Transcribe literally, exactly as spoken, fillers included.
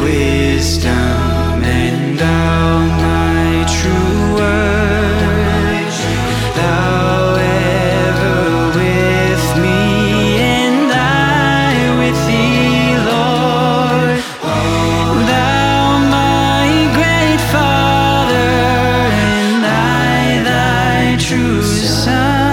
wisdom and all my true words. Thou ever with me, and I with thee, Lord. Thou my great Father, and I thy true Son.